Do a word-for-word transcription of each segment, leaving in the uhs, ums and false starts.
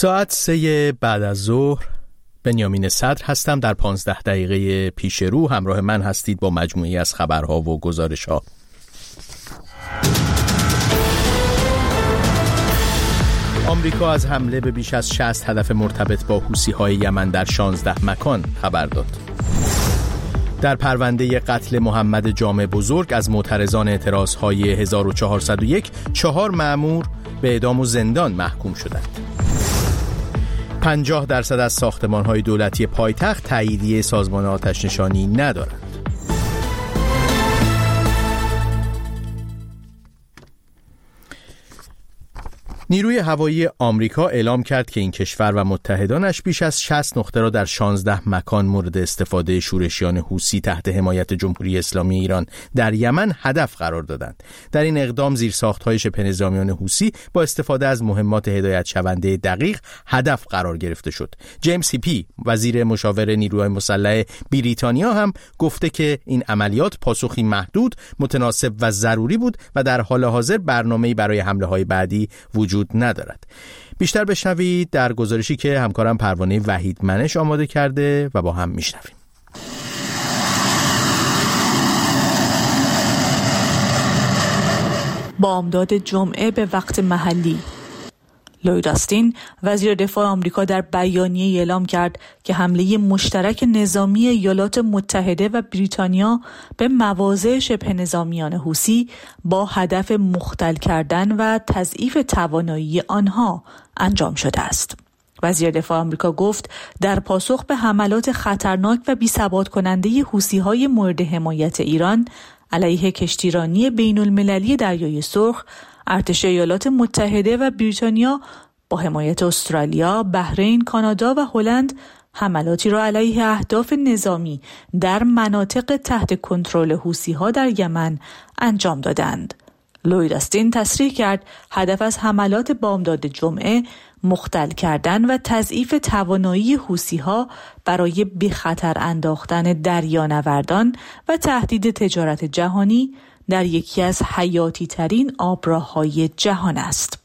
ساعت سه بعد از ظهر، بنیامین صدر هستم. در پانزده دقیقه پیش رو همراه من هستید با مجموعی از خبرها و گزارش‌ها. آمریکا از حمله به بیش از شصت هدف مرتبط با حوثی‌های یمن در شانزده مکان خبر داد. در پرونده قتل محمد جامع بزرگ از معترضان اعتراض‌های هزار و چهارصد و یک، چهار مأمور به اعدام و زندان محکوم شدند. پنجاه درصد از ساختمان‌های دولتی پایتخت تاییدیه سازمان آتش‌نشانی ندارند. نیروی هوایی آمریکا اعلام کرد که این کشور و متحدانش بیش از شصت نقطه را در شانزده مکان مورد استفاده شورشیان حوثی تحت حمایت جمهوری اسلامی ایران در یمن هدف قرار دادند. در این اقدام زیرساخت‌های شبه نظامیان حوثی با استفاده از مهمات هدایت شونده دقیق هدف قرار گرفته شد. جیمز هیپی، وزیر مشاور نیروهای مسلح بریتانیا، هم گفته که این عملیات پاسخی محدود، متناسب و ضروری بود و در حال حاضر برنامه‌ای برای حمله‌های بعدی وجود ندارد. بیشتر بشنوید در گزارشی که همکارم پروانه وحید منش آماده کرده و با هم میشنویم. بامداد جمعه به وقت محلی، لوید آستین وزیر دفاع آمریکا در بیانیه اعلام کرد که حمله مشترک نظامی ایالات متحده و بریتانیا به مواضع شبه نظامیان حوثی با هدف مختل کردن و تضعیف توانایی آنها انجام شده است. وزیر دفاع آمریکا گفت در پاسخ به حملات خطرناک و بی‌ثبات کننده حوثی‌های مورد حمایت ایران علیه کشتیرانی بین المللی دریای سرخ، ارتش ایالات متحده و بریتانیا با حمایت استرالیا، بحرین، کانادا و هلند حملاتی را علیه اهداف نظامی در مناطق تحت کنترل حوثی‌ها در یمن انجام دادند. لوید آستین تصریح کرد هدف از حملات بامداد جمعه مختل کردن و تضعیف توانایی حوثی‌ها برای به خطر انداختن دریانوردان و تهدید تجارت جهانی در یکی از حیاتی ترین آبراه‌های جهان است.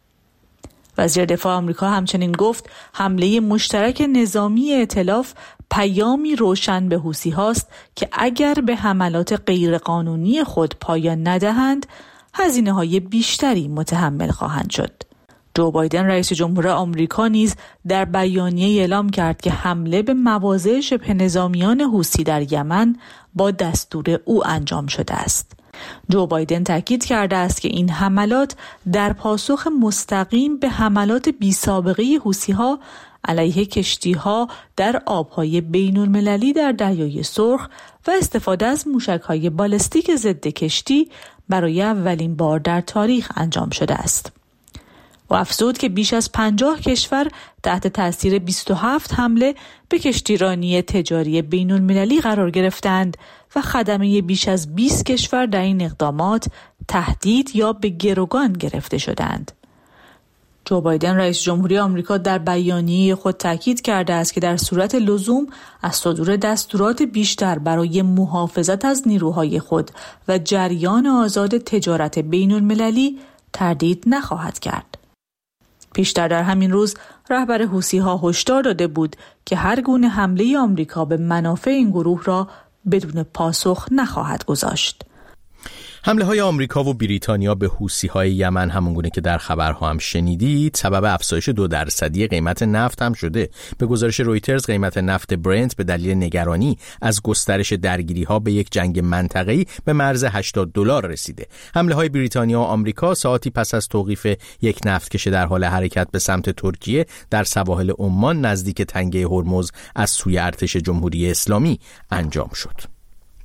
وزیر دفاع آمریکا همچنین گفت حمله مشترک نظامی ائتلاف پیامی روشن به حوثی هاست که اگر به حملات غیرقانونی خود پایان ندهند، هزینه‌های بیشتری متحمل خواهند شد. جو بایدن رئیس جمهور آمریکا نیز در بیانیه اعلام کرد که حمله به مواضع شبه نظامیان حوثی در یمن با دستور او انجام شده است. جو بایدن تاکید کرده است که این حملات در پاسخ مستقیم به حملات بی‌سابقه حوثی‌ها علیه کشتی‌ها در آب‌های بین‌المللی در دریای سرخ و استفاده از موشک‌های بالستیک ضد کشتی برای اولین بار در تاریخ انجام شده است. و افزود که بیش از پنجاه کشور تحت تاثیر بیست و هفت حمله به کشتیرانی تجاری بین‌المللی قرار گرفتند و خدمه بیش از بیست کشور در این اقدامات تهدید یا به گروگان گرفته شدند. جو بایدن رئیس جمهوری آمریکا در بیانیه خود تاکید کرده است که در صورت لزوم از صدور دستورات بیشتر برای محافظت از نیروهای خود و جریان آزاد تجارت بین‌المللی تردید نخواهد کرد. پیشتر در همین روز رهبر حوثی‌ها هشدار داده بود که هر گونه حمله آمریکا به منافع این گروه را بدون پاسخ نخواهد گذاشت. حمله های آمریکا و بریتانیا به حوثی‌های یمن همونگونه که در خبرها هم شنیدید سبب افزایش دو درصدی قیمت نفت هم شده. به گزارش رویترز قیمت نفت برنت به دلیل نگرانی از گسترش درگیری‌ها به یک جنگ منطقه‌ای به مرز هشتاد دلار رسیده. حمله های بریتانیا و آمریکا ساعتی پس از توقیف یک نفتکش در حال حرکت به سمت ترکیه در سواحل عمان نزدیک تنگه هرمز از سوی ارتش جمهوری اسلامی انجام شد.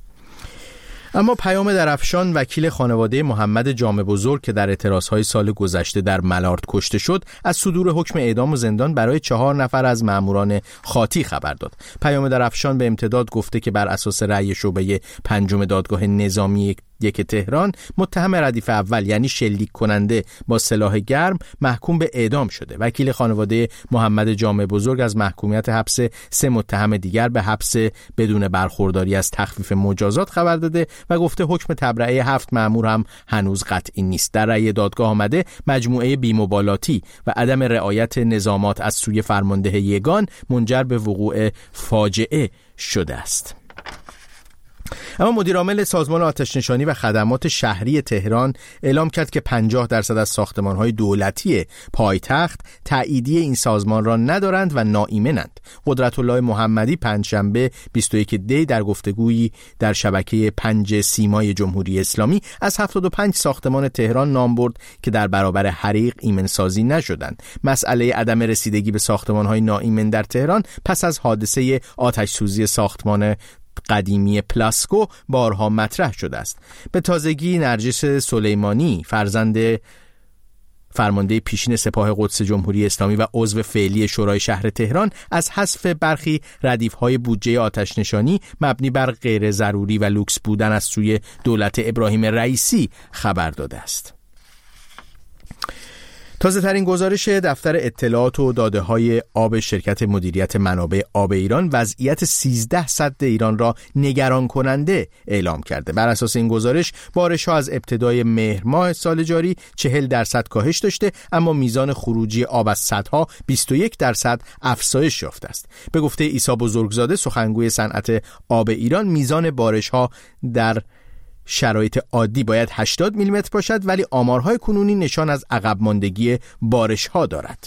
اما پیام درفشان، وکیل خانواده محمد جامع بزرگ که در اعتراضهای سال گذشته در ملارد کشته شد، از صدور حکم اعدام و زندان برای چهار نفر از ماموران خاطی خبر داد. پیام درفشان به امتداد گفته که بر اساس رأی شعبه پنجم دادگاه نظامی یک تهران متهم ردیف اول یعنی شلیک کننده با سلاح گرم محکوم به اعدام شده. وکیل خانواده محمد جامع بزرگ از محکومیت حبس سه متهم دیگر به حبس بدون برخورداری از تخفیف مجازات خبر داده و گفته حکم تبرئه هفت مأمور هم هنوز قطعی نیست. در رأی دادگاه آمده مجموعه بی‌مبالاتی و عدم رعایت نظامات از سوی فرمانده یگان منجر به وقوع فاجعه شده است. اما مدیر عامل سازمان آتش‌نشانی و خدمات شهری تهران اعلام کرد که پنجاه درصد از ساختمان‌های دولتی پایتخت تأییدیه این سازمان را ندارند و ناایمنند. قدرت الله محمدی پنجشنبه بیست و یک دی در گفتگویی در شبکه پنج سیمای جمهوری اسلامی از هفتاد و پنج ساختمان تهران نام برد که در برابر حریق ایمنسازی نشدند. مسئله عدم رسیدگی به ساختمان‌های ناایمن در تهران پس از حادثه آتش سوزی ساختمان قدیمی پلاسکو بارها مطرح شده است. به تازگی نرجس سلیمانی فرزند فرمانده پیشین سپاه قدس جمهوری اسلامی و عضو فعلی شورای شهر تهران از حذف برخی ردیف‌های بودجه آتش‌نشانی مبنی بر غیر ضروری و لوکس بودن از سوی دولت ابراهیم رئیسی خبر داده است. تازه ترین گزارش دفتر اطلاعات و داده های آب شرکت مدیریت منابع آب ایران وضعیت سیزده سد ایران را نگران کننده اعلام کرده. بر اساس این گزارش بارش ها از ابتدای مهر ماه سال جاری چهل درصد کاهش داشته، اما میزان خروجی آب از سدها بیست و یک درصد افزایش یافته است. به گفته عیسی بزرگزاده سخنگوی صنعت آب ایران، میزان بارش ها در شرایط عادی باید هشتاد میلیمتر باشد، ولی آمارهای کنونی نشان از عقب ماندگی بارش‌ها دارد.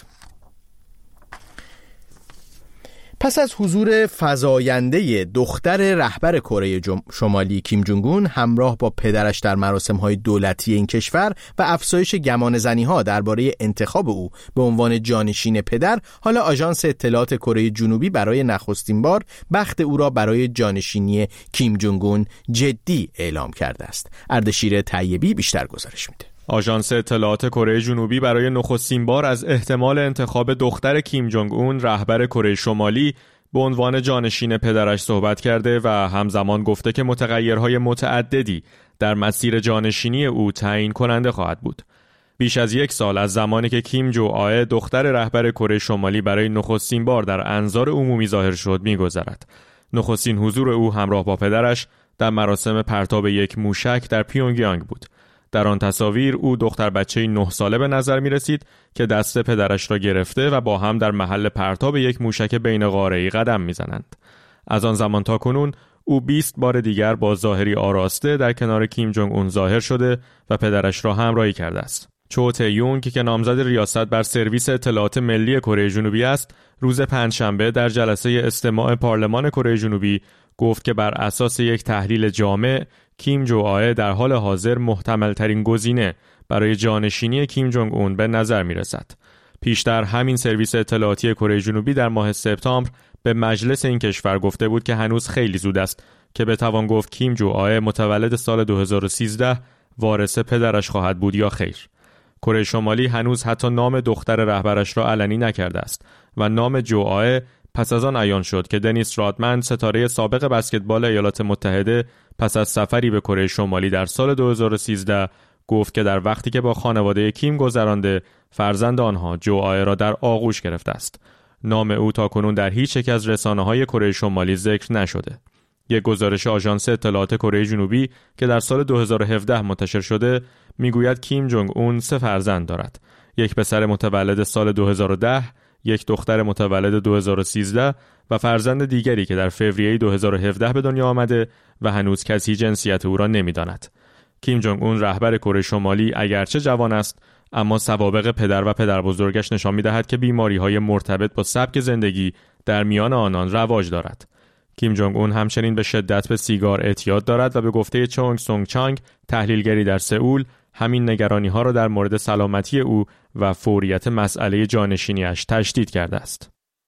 پس از حضور فزاینده دختر رهبر کره شمالی کیم جونگ اون همراه با پدرش در مراسم‌های دولتی این کشور و افزایش گمانه‌زنی‌ها درباره انتخاب او به عنوان جانشین پدر، حالا آژانس اطلاعات کره جنوبی برای نخستین بار بخت او را برای جانشینی کیم جونگ اون جدی اعلام کرده است. اردشیر طیبی بیشتر گزارش میده. آژانس اطلاعات کره جنوبی برای نخستین بار از احتمال انتخاب دختر کیم جونگ اون رهبر کره شمالی به عنوان جانشین پدرش صحبت کرده و همزمان گفته که متغیرهای متعددی در مسیر جانشینی او تعیین کننده خواهد بود. بیش از یک سال از زمانی که کیم جو آه دختر رهبر کره شمالی برای نخستین بار در انظار عمومی ظاهر شد می‌گذرد. نخستین حضور او همراه با پدرش در مراسم پرتاب یک موشک در پیونگیانگ بود. در آن تصاویر او دختر بچه‌ای نه ساله به نظر می رسید که دست پدرش را گرفته و با هم در محل پرتاب یک موشک بین قاره‌ای قدم می زنند. از آن زمان تا کنون او بیست بار دیگر با ظاهری آراسته در کنار کیم جونگ اون ظاهر شده و پدرش را همراهی کرده است. چو تیونگ که نامزد ریاست بر سرویس اطلاعات ملی کره جنوبی است، روز پنجشنبه در جلسه استماع پارلمان کره جنوبی گفت که بر اساس یک تحلیل جامع کیم جو آه در حال حاضر محتمل ترین گزینه برای جانشینی کیم جونگ اون به نظر می رسد. پیشتر همین سرویس اطلاعاتی کره جنوبی در ماه سپتامبر به مجلس این کشور گفته بود که هنوز خیلی زود است که بتوان گفت کیم جو آه متولد سال دو هزار و سیزده وارث پدرش خواهد بود یا خیر. کره شمالی هنوز حتی نام دختر رهبرش را علنی نکرده است و نام جو آه پس از آن عیان شد که دنیس رادمن، ستاره سابق بسکتبال ایالات متحده، پس از سفری به کره شمالی در سال دو هزار و سیزده گفت که در وقتی که با خانواده کیم گذرانده، فرزند آنها جو آه را در آغوش گرفته است. نام او تاکنون در هیچ یک از رسانه‌های کره شمالی ذکر نشده. یک گزارش آژانس اطلاعات کره جنوبی که در سال دو هزار و هفده منتشر شده میگوید کیم جونگ اون سه فرزند دارد. یک پسر متولد سال دو هزار و ده، یک دختر متولد دو هزار و سیزده و فرزند دیگری که در فوریه دو هزار و هفده به دنیا آمده و هنوز کسی جنسیت او را نمی‌داند. کیم جونگ اون رهبر کره شمالی اگرچه جوان است، اما سوابق پدر و پدر بزرگش نشان می‌دهد که بیماری‌های مرتبط با سبک زندگی در میان آنان رواج دارد. کیم جونگ اون همچنین به شدت به سیگار اعتیاد دارد و به گفته چونگ سونگ چانگ، تحلیلگری در سئول، همین نگرانی‌ها را در مورد سلامتی او و فوریت مسئله جانشینی‌اش تشدید کرده است.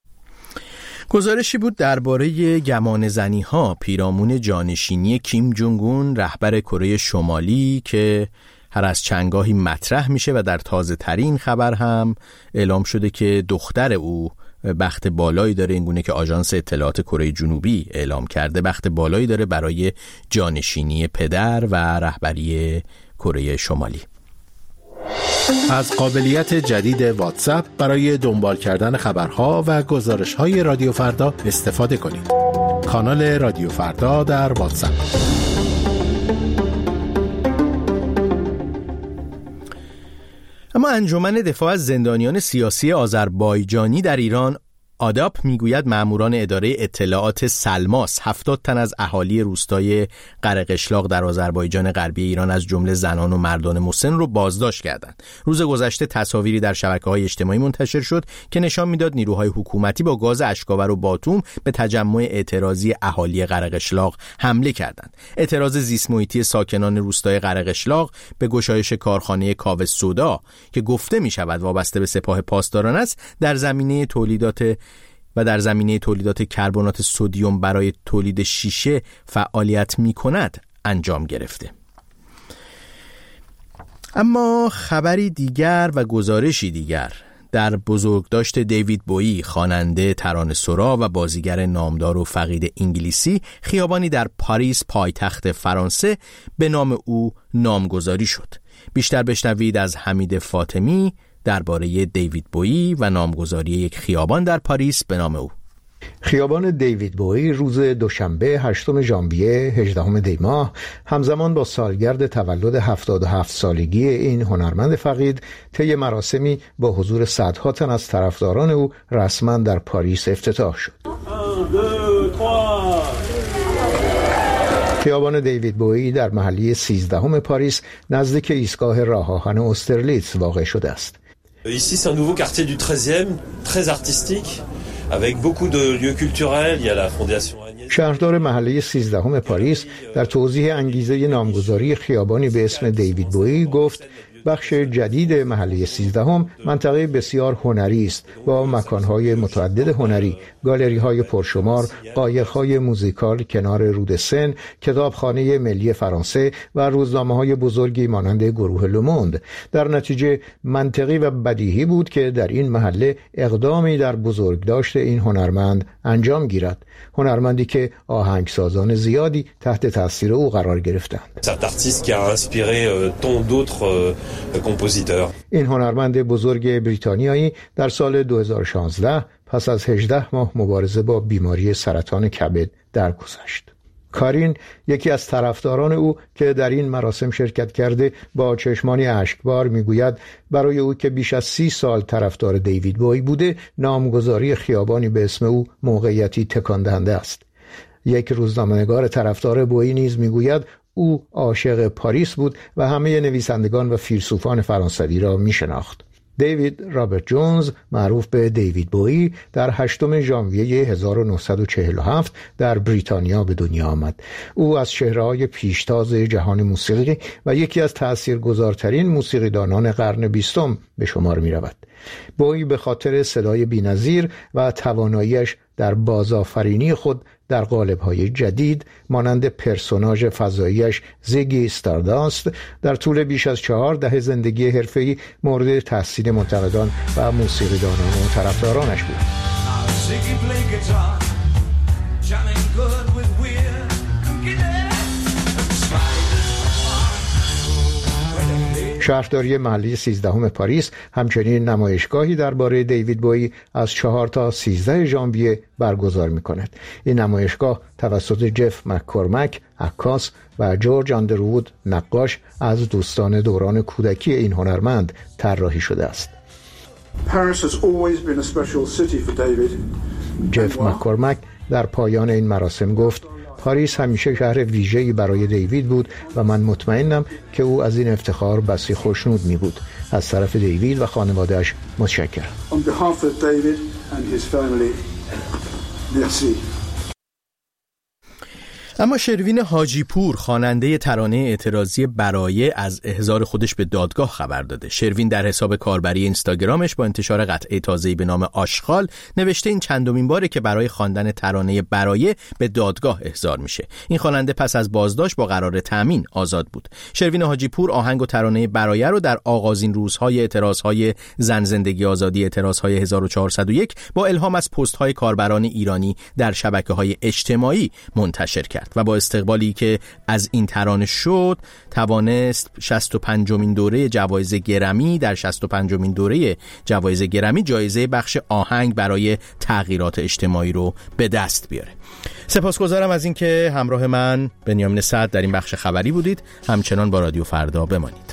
گزارشی بود درباره گمانه‌زنی‌ها پیرامون جانشینی کیم جونگ اون رهبر کره شمالی که هر از چندگاهی مطرح میشه و در تازه ترین خبر هم اعلام شده که دختر او بخت بالایی داره، اینگونه که آژانس اطلاعات کره جنوبی اعلام کرده بخت بالایی داره برای جانشینی پدر و رهبری کره شمالی. از قابلیت جدید واتساپ برای دنبال کردن خبرها و گزارش‌های رادیو فردا استفاده کنید. کانال رادیو فردا در واتساپ. اما انجمن دفاع از زندانیان سیاسی آذربایجانی در ایران آداپ میگوید ماموران اداره اطلاعات سلماس هفتاد تن از اهالی روستای قره‌قشلاق در آذربایجان غربی ایران از جمله زنان و مردان مسن رو بازداشت کردند. روز گذشته تصاویری در شبکه‌های اجتماعی منتشر شد که نشان میداد نیروهای حکومتی با گاز اشک‌آور و باتوم به تجمع اعتراضی اهالی قره‌قشلاق حمله کردند. اعتراض زیست محیطی ساکنان روستای قره‌قشلاق به گشایش کارخانه کاوه سودا که گفته می‌شود وابسته به سپاه پاسداران است در زمینه تولیدات و در زمینه تولیدات کربنات سدیم برای تولید شیشه فعالیت می کند انجام گرفته. اما خبری دیگر و گزارشی دیگر در بزرگداشت دیوید بویی، خواننده ترانه‌سرا و بازیگر نامدار و فقید انگلیسی، خیابانی در پاریس پایتخت فرانسه به نام او نامگذاری شد. بیشتر بشنوید از حمید فاطمی درباره دیوید بویی و نامگذاری یک خیابان در پاریس به نام او. خیابان دیوید بویی روز دوشنبه هشتم ژانویه هجدهم دی ماه همزمان با سالگرد تولد هفتاد و هفت سالگی این هنرمند فقید طی مراسمی با حضور صدها تن از طرفداران او رسما در پاریس افتتاح شد. خیابان دیوید بویی در محله سیزدهم پاریس نزدیک ایستگاه راه آهن استرلیتز واقع شده است. Ici c'est un nouveau quartier du treizième, très artistique, avec beaucoup de lieux culturels, il y a la fondation Agnès. شهردار محله سیزدهم پاریس در توضیح انگیزه نامگذاری خیابانی به اسم دیوید بویی گفت بخش جدید محله سیزدهم منطقه بسیار هنری است با مکانهای متعدد هنری، گالری‌های پرشمار، قایق‌های موزیکال کنار رود سن، کتابخانه ملی فرانسه و روزنامه‌های بزرگی مانند گروه لوموند. در نتیجه منطقی و بدیهی بود که در این محله اقدامی در بزرگداشت این هنرمند انجام گیرد. هنرمندی که آهنگسازان زیادی تحت تاثیر او قرار گرفتند. این هنرمند بزرگ بریتانیایی در سال دو هزار و شانزده پس از هجده ماه مبارزه با بیماری سرطان کبد درگذشت. کارین، یکی از طرفداران او که در این مراسم شرکت کرده، با چشمانی اشکبار میگوید برای او که بیش از سی سال طرفدار دیوید بویی بوده، نامگذاری خیابانی به اسم او موقعیتی تکان دهنده است. یک روزنامه‌نگار طرفدار بویی نیز میگوید او عاشق پاریس بود و همه نویسندگان و فیلسوفان فرانسوی را میشناخت. دیوید رابرت جونز، معروف به دیوید بویی، در هشتم ژانویه هزار و نهصد و چهل و هفت در بریتانیا به دنیا آمد. او از چهره‌های پیشتاز جهان موسیقی و یکی از تأثیرگذارترین موسیقیدانان قرن بیستم به شمار می‌رود. بویی به خاطر صدای بی‌نظیر و تواناییش در بازآفرینی خود در قالب‌های جدید مانند پرسوناژ فضاییش زیگی استارداست در طول بیش از چهار دهه زندگی حرفه‌ای مورد تحسین منتقدان و موسیقیدانان و طرفدارانش بود. شهرداری محلی سیزدهم پاریس همچنین نمایشگاهی درباره دیوید بویی از چهار تا سیزده ژانویه برگزار می‌کند. این نمایشگاه توسط جف مک‌کورمک، عکاس، و جورج آندروود، نقاش، از دوستان دوران کودکی این هنرمند طراحی شده است. جف مک‌کورمک در پایان این مراسم گفت پاریس همیشه شهر ویژه‌ای برای دیوید بود و من مطمئنم که او از این افتخار بسی خوشنود می بود. از طرف دیوید و خانواده‌اش متشکرم. اما شروین حاجی پور خواننده ترانه اعتراضی برایه از احضار خودش به دادگاه خبر داده. شروین در حساب کاربری اینستاگرامش با انتشار قطعه تازه‌ای به نام آشغال نوشته این چندمین باره که برای خواندن ترانه برایه به دادگاه احضار میشه. این خواننده پس از بازداشت با قرار تامین آزاد بود. شروین حاجی پور آهنگ و ترانه برایه رو در آغازین روزهای اعتراضهای زن زندگی آزادی اعتراضهای هزار و چهارصد و یک با الهام از پست‌های کاربران ایرانی در شبکه‌های اجتماعی منتشر کرد و با استقبالی که از این ترانه شد توانست شصت و پنجمین دوره جوایز گرمی در شصت و پنجمین دوره جوایز گرمی جایزه بخش آهنگ برای تغییرات اجتماعی رو به دست بیاره. سپاسگزارم از اینکه همراه من بنیامین سعد در این بخش خبری بودید. همچنان با رادیو فردا بمانید.